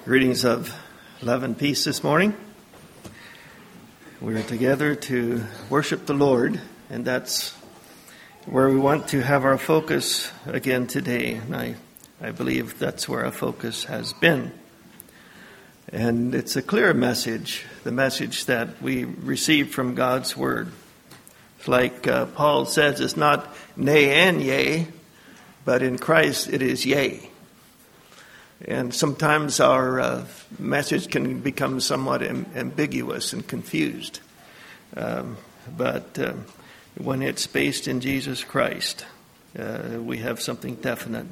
Greetings of love and peace this morning. We are together to worship the Lord, and that's where we want to have our focus again today. And I believe that's where our focus has been. And it's a clear message, the message that we receive from God's Word. It's like Paul says, it's not nay and yea, but in Christ it is yea. And sometimes our message can become somewhat ambiguous and confused. But when it's based in Jesus Christ, we have something definite.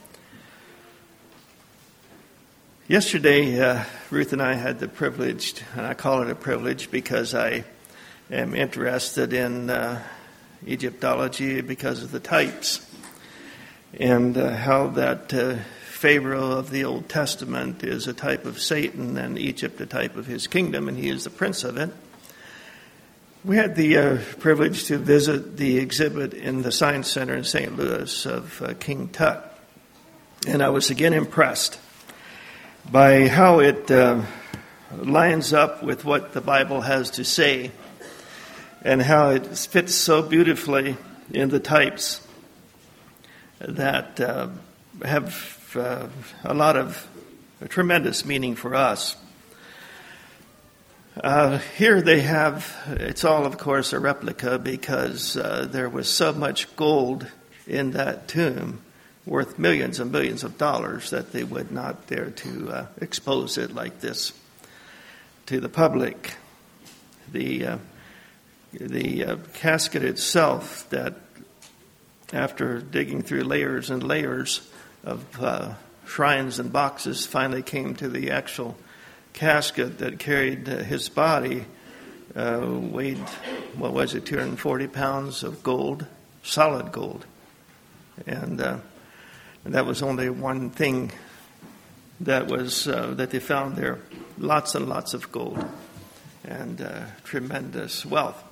Yesterday, Ruth and I had the privilege, and I call it a privilege because I am interested in Egyptology because of the types and how that Pharaoh of the Old Testament is a type of Satan and Egypt a type of his kingdom, and he is the prince of it. We had the privilege to visit the exhibit in the Science Center in St. Louis of King Tut, and I was again impressed by how it lines up with what the Bible has to say and how it fits so beautifully in the types that have a lot of tremendous meaning for us. Here they have, it's all of course a replica because there was so much gold in that tomb worth millions and millions of dollars that they would not dare to expose it like this to the public. The casket itself, that after digging through layers and layers of shrines and boxes, finally came to the actual casket that carried his body, weighed, 240 pounds of gold, solid gold. And that was only one thing that was that they found there. Lots and lots of gold and tremendous wealth.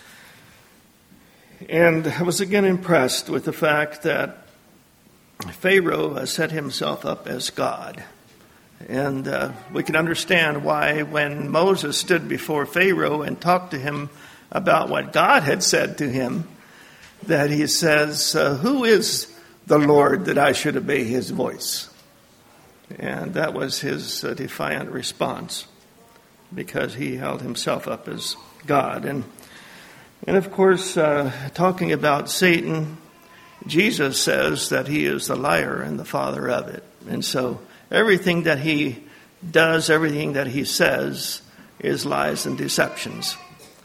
And I was again impressed with the fact that Pharaoh set himself up as God. And we can understand why when Moses stood before Pharaoh and talked to him about what God had said to him, that he says, who is the Lord that I should obey his voice? And that was his defiant response, because he held himself up as God. And of course, talking about Satan, Jesus says that he is the liar and the father of it. And so everything that he does, everything that he says is lies and deceptions.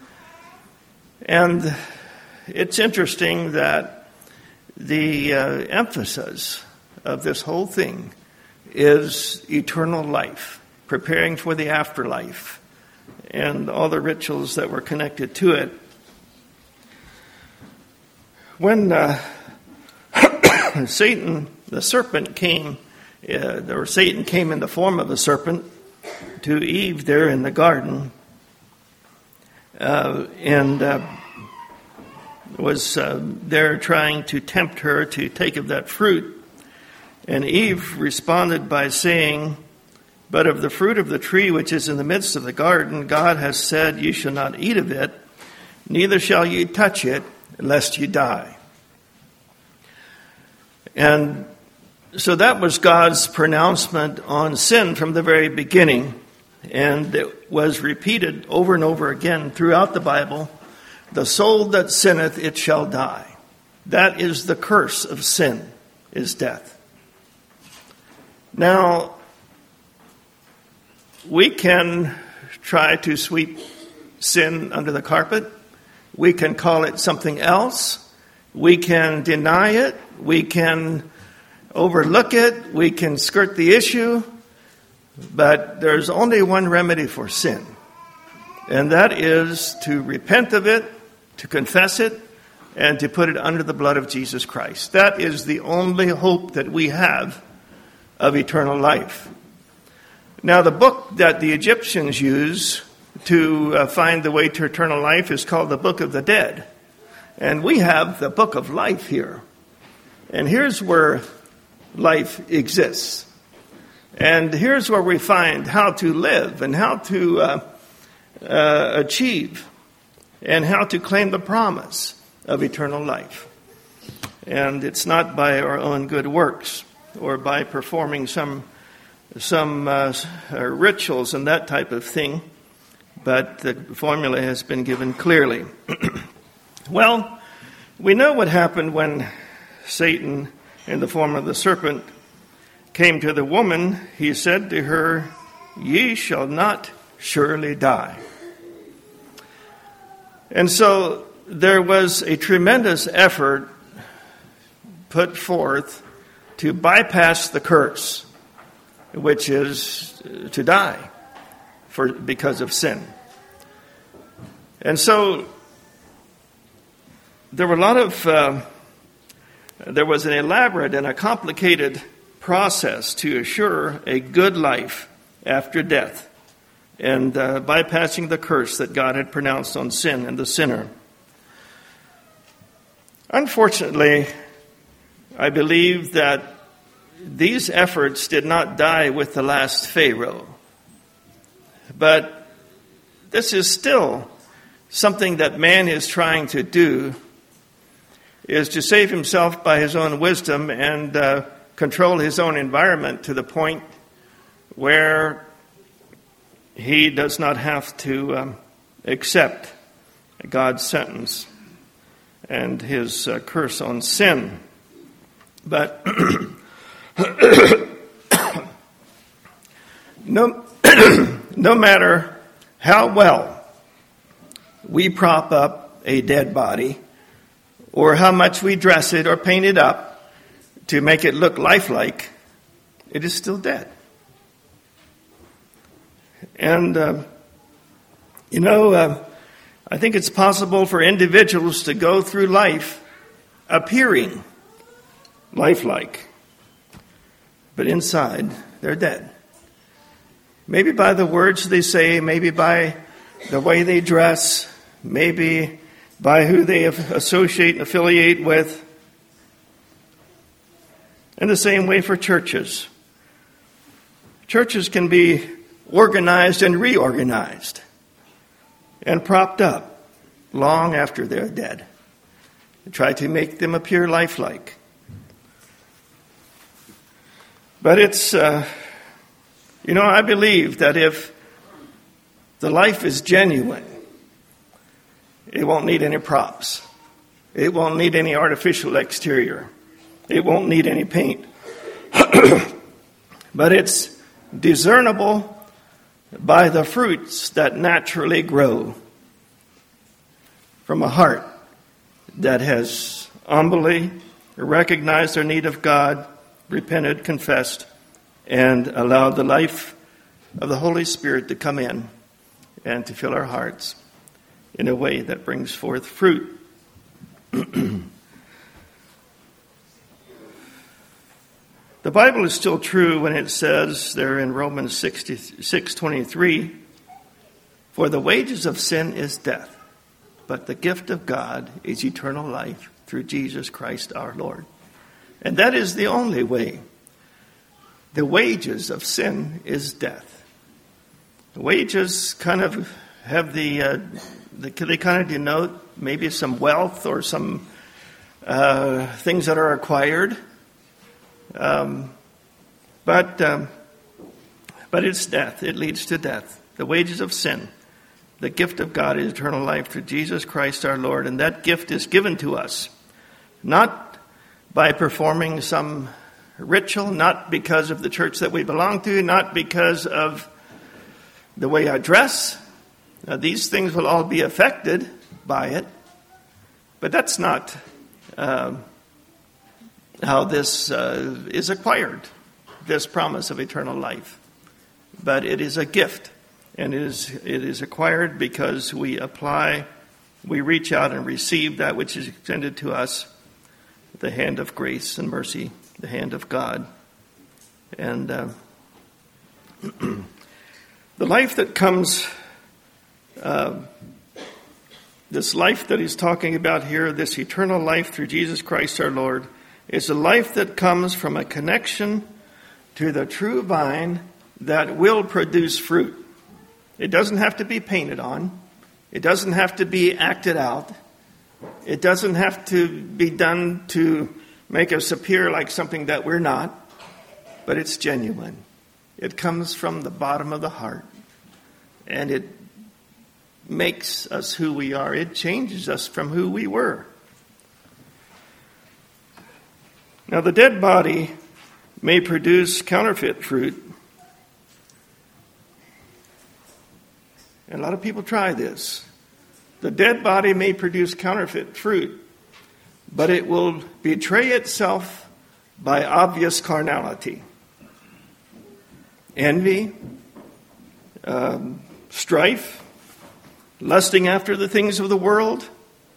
And it's interesting that the emphasis of this whole thing is eternal life, preparing for the afterlife, and all the rituals that were connected to it. When Satan, the serpent, came in the form of a serpent to Eve there in the garden, and was there trying to tempt her to take of that fruit. And Eve responded by saying, "But of the fruit of the tree which is in the midst of the garden, God has said, you shall not eat of it, neither shall ye touch it, lest ye die." And so that was God's pronouncement on sin from the very beginning. And it was repeated over and over again throughout the Bible. The soul that sinneth, it shall die. That is the curse of sin, is death. Now, we can try to sweep sin under the carpet. We can call it something else. We can deny it. We can overlook it. We can skirt the issue. But there's only one remedy for sin. And that is to repent of it, to confess it, and to put it under the blood of Jesus Christ. That is the only hope that we have of eternal life. Now, the book that the Egyptians use to find the way to eternal life is called the Book of the Dead. And we have the Book of Life here. And here's where life exists. And here's where we find how to live and how to achieve and how to claim the promise of eternal life. And it's not by our own good works or by performing some rituals and that type of thing, but the formula has been given clearly. Well, we know what happened when Satan, in the form of the serpent, came to the woman. He said to her, "Ye shall not surely die." And so there was a tremendous effort put forth to bypass the curse, which is to die because of sin. And so there was an elaborate and a complicated process to assure a good life after death and bypassing the curse that God had pronounced on sin and the sinner. Unfortunately, I believe that these efforts did not die with the last Pharaoh. But this is still something that man is trying to do, is to save himself by his own wisdom and control his own environment to the point where he does not have to accept God's sentence and his curse on sin. But no matter how well we prop up a dead body, or how much we dress it or paint it up to make it look lifelike, it is still dead. And, I think it's possible for individuals to go through life appearing lifelike, but inside they're dead. Maybe by the words they say, maybe by the way they dress, maybe by who they associate and affiliate with. In the same way for churches. Churches can be organized and reorganized and propped up long after they're dead. Try to make them appear lifelike. But it's, I believe that if the life is genuine, it won't need any props. It won't need any artificial exterior. It won't need any paint. But it's discernible by the fruits that naturally grow from a heart that has humbly recognized their need of God, repented, confessed, and allowed the life of the Holy Spirit to come in and to fill our hearts in a way that brings forth fruit. The Bible is still true when it says there in Romans 6:23, "For the wages of sin is death, but the gift of God is eternal life through Jesus Christ our Lord." And that is the only way. The wages of sin is death. The wages kind of have they kind of denote maybe some wealth or some things that are acquired. But it's death. It leads to death. The wages of sin. The gift of God is eternal life through Jesus Christ our Lord. And that gift is given to us, not by performing some ritual, not because of the church that we belong to, not because of the way I dress. Now, these things will all be affected by it. But that's not how this is acquired, this promise of eternal life. But it is a gift, and it is acquired because we reach out and receive that which is extended to us, the hand of grace and mercy, the hand of God. And the life that comes, this life that he's talking about here, this eternal life through Jesus Christ our Lord, is a life that comes from a connection to the true vine that will produce fruit. It doesn't have to be painted on. It doesn't have to be acted out. It doesn't have to be done to make us appear like something that we're not. But it's genuine. It comes from the bottom of the heart. And it makes us who we are. It changes us from who we were. Now, the dead body may produce counterfeit fruit. And a lot of people try this. The dead body may produce counterfeit fruit, but it will betray itself by obvious carnality. Envy, strife, lusting after the things of the world.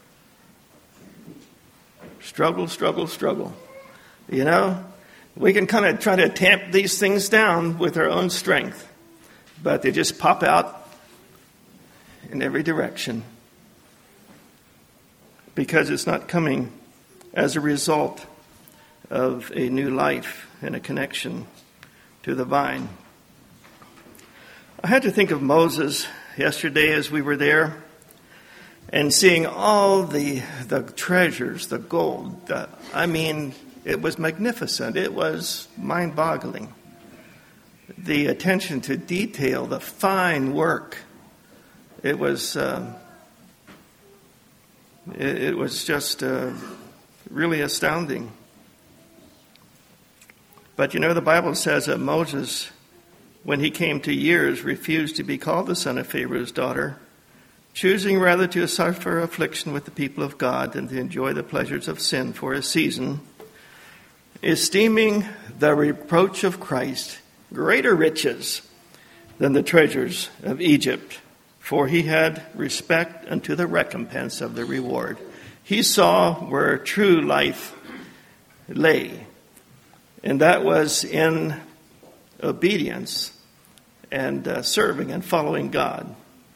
Struggle. You know, we can kind of try to tamp these things down with our own strength, but they just pop out in every direction because it's not coming as a result of a new life and a connection to the vine. I had to think of Moses yesterday as we were there and seeing all the treasures, the gold. It was magnificent. It was mind-boggling. The attention to detail, the fine work. It was just really astounding. But the Bible says that Moses, when he came to years, refused to be called the son of Pharaoh's daughter, choosing rather to suffer affliction with the people of God than to enjoy the pleasures of sin for a season, esteeming the reproach of Christ greater riches than the treasures of Egypt, for he had respect unto the recompense of the reward. He saw where true life lay, and that was in obedience and serving and following God.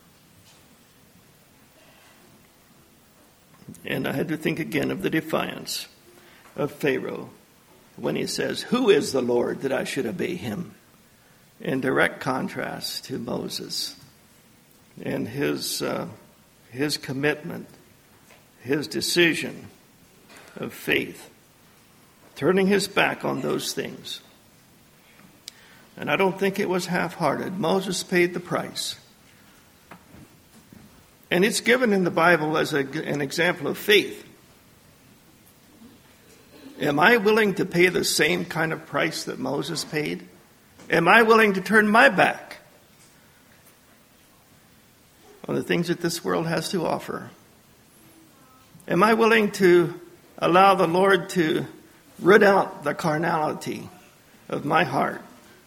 And I had to think again of the defiance of Pharaoh when he says, "Who is the Lord that I should obey him?" In direct contrast to Moses and his commitment, his decision of faith, turning his back on those things. And I don't think it was half-hearted. Moses paid the price. And it's given in the Bible as an example of faith. Am I willing to pay the same kind of price that Moses paid? Am I willing to turn my back on the things that this world has to offer? Am I willing to allow the Lord to root out the carnality of my heart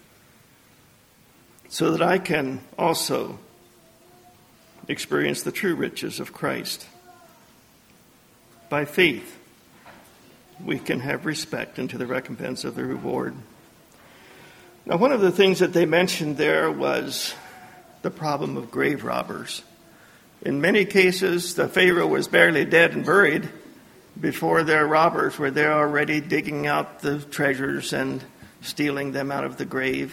so that I can also experience the true riches of Christ? By faith, we can have respect into the recompense of the reward. Now, one of the things that they mentioned there was the problem of grave robbers. In many cases, the Pharaoh was barely dead and buried before their robbers were there already digging out the treasures and stealing them out of the grave.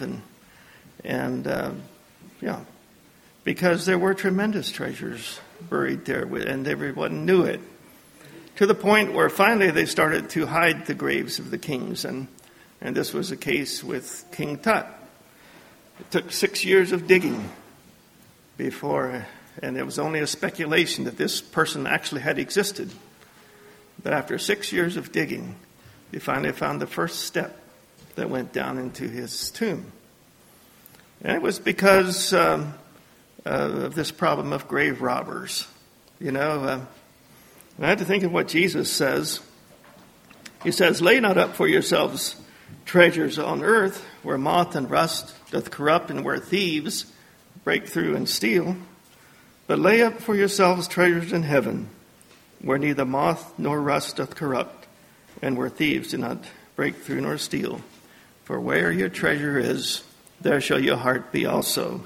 Because there were tremendous treasures buried there, and everyone knew it. To the point where finally they started to hide the graves of the kings, and this was the case with King Tut. It took 6 years of digging before, and it was only a speculation that this person actually had existed. But after 6 years of digging, they finally found the first step that went down into his tomb. And it was because of this problem of grave robbers. I had to think of what Jesus says. He says, "Lay not up for yourselves treasures on earth, where moth and rust doth corrupt, and where thieves break through and steal. But lay up for yourselves treasures in heaven, where neither moth nor rust doth corrupt, and where thieves do not break through nor steal. For where your treasure is, there shall your heart be also."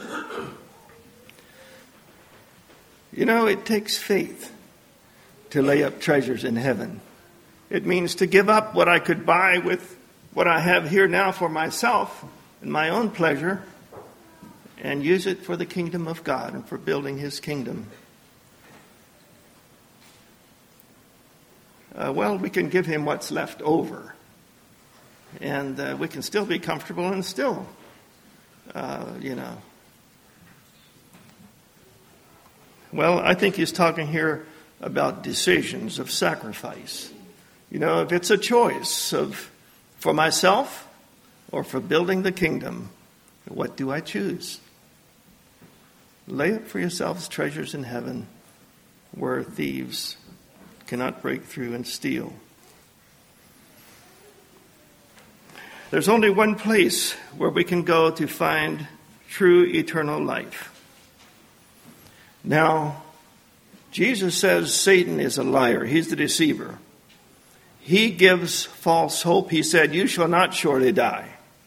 It takes faith to lay up treasures in heaven. It means to give up what I could buy with what I have here now for myself and my own pleasure and use it for the kingdom of God and for building his kingdom. Well, we can give him what's left over. And we can still be comfortable and still, Well, I think he's talking here about decisions of sacrifice. If it's a choice for myself or for building the kingdom, what do I choose? Lay up for yourselves treasures in heaven where thieves cannot break through and steal. There's only one place where we can go to find true eternal life. Now, Jesus says Satan is a liar. He's the deceiver. He gives false hope. He said, "You shall not surely die."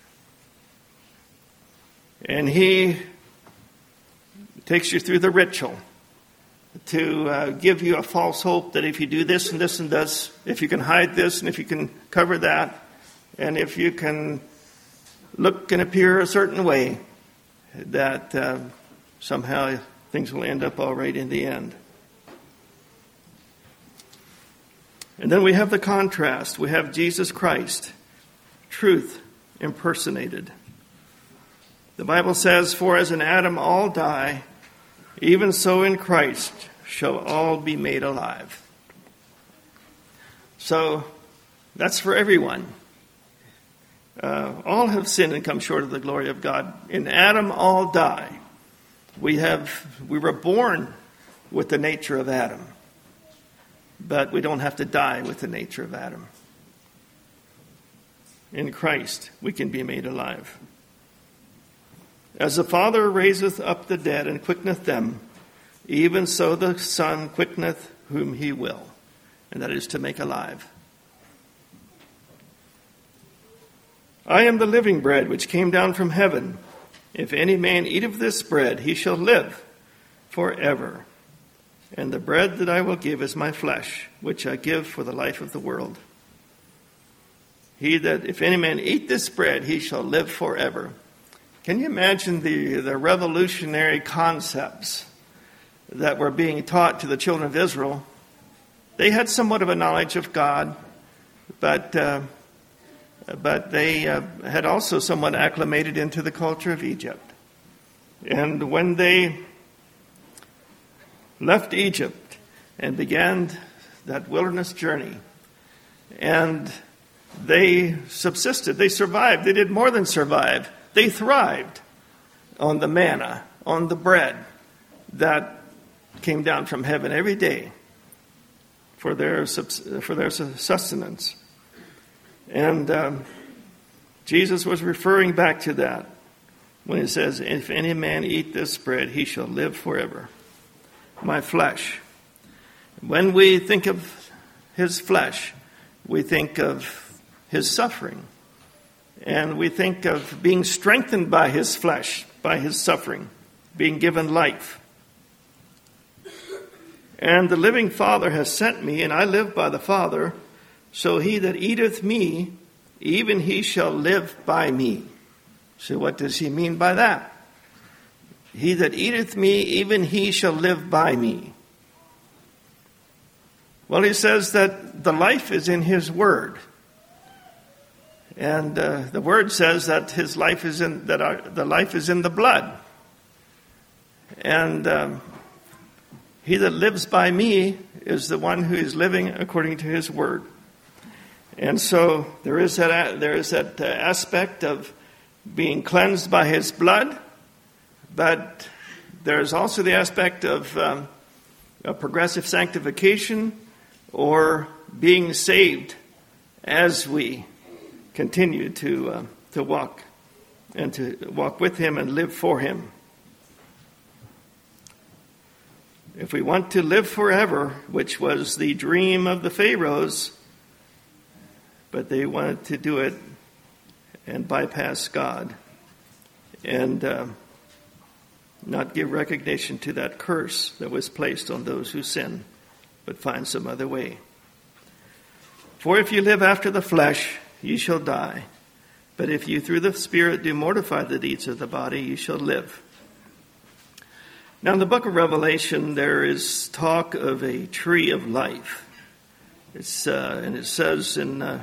And he takes you through the ritual to give you a false hope that if you do this and this and this, if you can hide this and if you can cover that, and if you can look and appear a certain way, that somehow things will end up all right in the end. And then we have the contrast. We have Jesus Christ, truth impersonated. The Bible says, "For as in Adam all die, even so in Christ shall all be made alive." So that's for everyone. All have sinned and come short of the glory of God. In Adam all die. We were born with the nature of Adam, but we don't have to die with the nature of Adam. In Christ, we can be made alive. As the Father raiseth up the dead and quickeneth them, even so the Son quickeneth whom he will. And that is to make alive. I am the living bread which came down from heaven. If any man eat of this bread, he shall live forever. And the bread that I will give is my flesh, which I give for the life of the world. If any man eat this bread, he shall live forever. Can you imagine the revolutionary concepts that were being taught to the children of Israel? They had somewhat of a knowledge of God, but they had also somewhat acclimated into the culture of Egypt. And when they left Egypt and began that wilderness journey, and they subsisted, they survived, they did more than survive. They thrived on the manna, on the bread that came down from heaven every day for their sustenance. And Jesus was referring back to that when he says, "If any man eat this bread, he shall live forever." My flesh. When we think of his flesh, we think of his suffering. And we think of being strengthened by his flesh, by his suffering, being given life. And the living Father has sent me, and I live by the Father. So he that eateth me, even he shall live by me. So what does he mean by that? He that eateth me, even he shall live by me. Well, he says that the life is in his word. And the word says that his life is the life is in the blood. And he that lives by me is the one who is living according to his word. And so there is that aspect of being cleansed by his blood, but there is also the aspect of a progressive sanctification or being saved as we continue to walk and to walk with him and live for him. If we want to live forever, which was the dream of the Pharaohs, but they wanted to do it and bypass God and not give recognition to that curse that was placed on those who sin, but find some other way. For if you live after the flesh, ye shall die. But if you through the Spirit do mortify the deeds of the body, you shall live. Now in the book of Revelation, there is talk of a tree of life. And it says in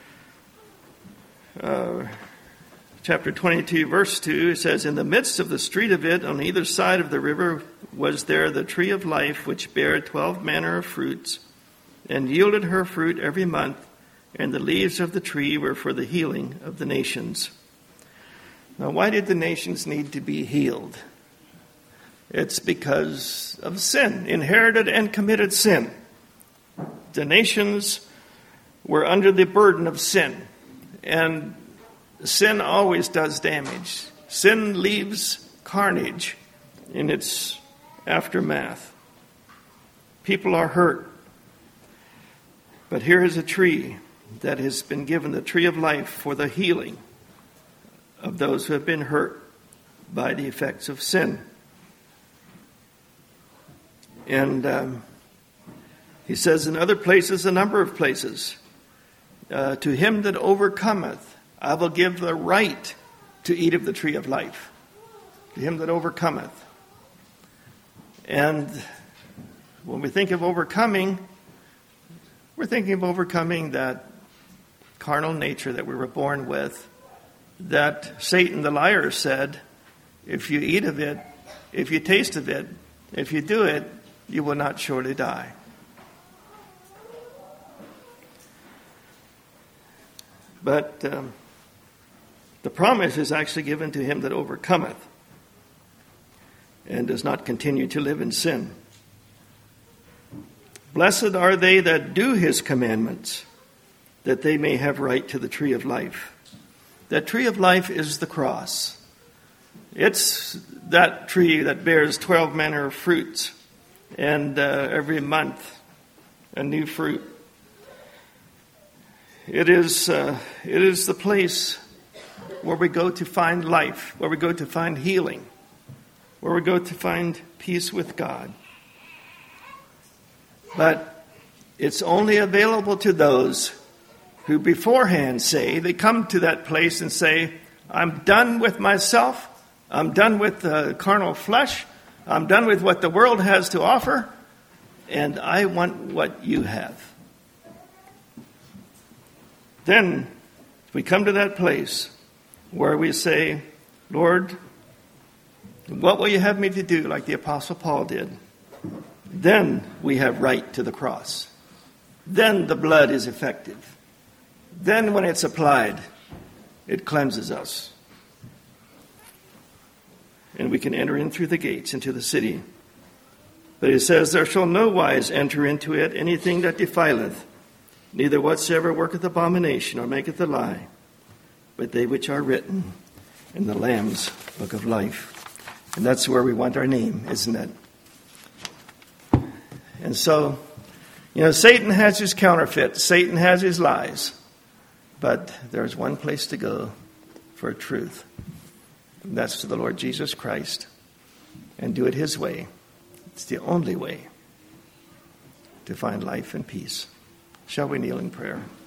chapter 22, verse 2, it says, "In the midst of the street of it, on either side of the river, was there the tree of life, which bare 12 manner of fruits, and yielded her fruit every month, and the leaves of the tree were for the healing of the nations." Now, why did the nations need to be healed? It's because of sin, inherited and committed sin. The nations were under the burden of sin, and sin always does damage. Sin leaves carnage in its aftermath. People are hurt. But here is a tree that has been given, the tree of life, for the healing of those who have been hurt by the effects of sin. And he says in other places, a number of places, to him that overcometh, I will give the right to eat of the tree of life. To him that overcometh. And when we think of overcoming, we're thinking of overcoming that carnal nature that we were born with, that Satan the liar said, if you eat of it, if you taste of it, if you do it, you will not surely die. But the promise is actually given to him that overcometh and does not continue to live in sin. Blessed are they that do his commandments, that they may have right to the tree of life. That tree of life is the cross. It's that tree that bears 12 manner of fruits, and every month a new fruit. It is the place where we go to find life, where we go to find healing, where we go to find peace with God. But it's only available to those who beforehand say, they come to that place and say, I'm done with myself, I'm done with the carnal flesh, I'm done with what the world has to offer, and I want what you have. Then we come to that place where we say, Lord, what will you have me to do, like the Apostle Paul did? Then we have right to the cross. Then the blood is effective. Then when it's applied, it cleanses us. And we can enter in through the gates into the city. But it says, there shall no wise enter into it anything that defileth, neither whatsoever worketh abomination or maketh a lie, but they which are written in the Lamb's book of life. And that's where we want our name, isn't it? And so, Satan has his counterfeit. Satan has his lies. But there's one place to go for truth. And that's to the Lord Jesus Christ. And do it his way. It's the only way to find life and peace. Shall we kneel in prayer?